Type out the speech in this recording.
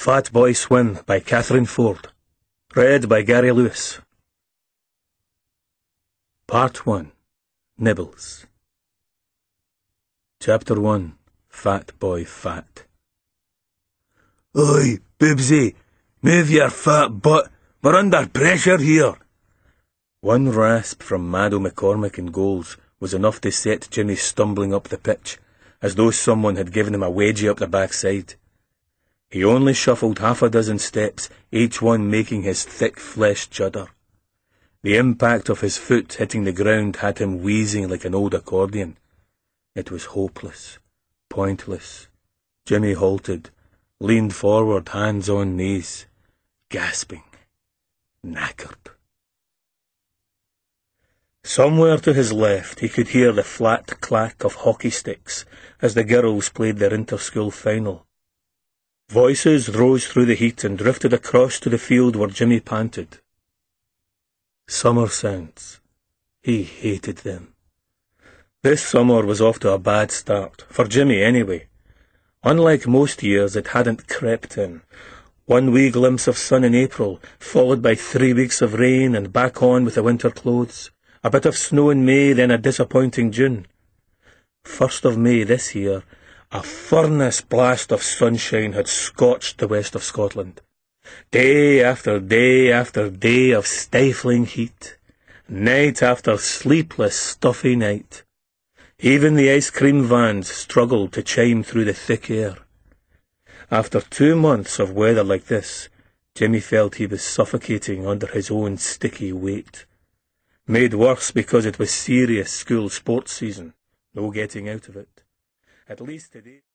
Fat Boy Swim by Catherine Ford. Read by Gary Lewis. Part 1. Nibbles. Chapter 1. Fat Boy Fat. "Oi, Boobsy, move your fat butt. We're under pressure here." One rasp from Maddo McCormick in goals was enough to set Jimmy stumbling up the pitch, as though someone had given him a wedgie up the backside. He only shuffled half a dozen steps, each one making his thick flesh shudder. The impact of his foot hitting the ground had him wheezing like an old accordion. It was hopeless, pointless. Jimmy halted, leaned forward, hands on knees, gasping, knackered. Somewhere to his left he could hear the flat clack of hockey sticks as the girls played their inter-school final. Voices rose through the heat and drifted across to the field where Jimmy panted. Summer sounds. He hated them. This summer was off to a bad start, for Jimmy anyway. Unlike most years, it hadn't crept in. 1 wee glimpse of sun in April, followed by 3 weeks of rain and back on with the winter clothes. A bit of snow in May, then a disappointing June. 1st of May this year, a furnace blast of sunshine had scorched the west of Scotland. Day after day after day of stifling heat. Night after sleepless, stuffy night. Even the ice cream vans struggled to chime through the thick air. After 2 months of weather like this, Jimmy felt he was suffocating under his own sticky weight. Made worse because it was serious school sports season. No getting out of it. At least today.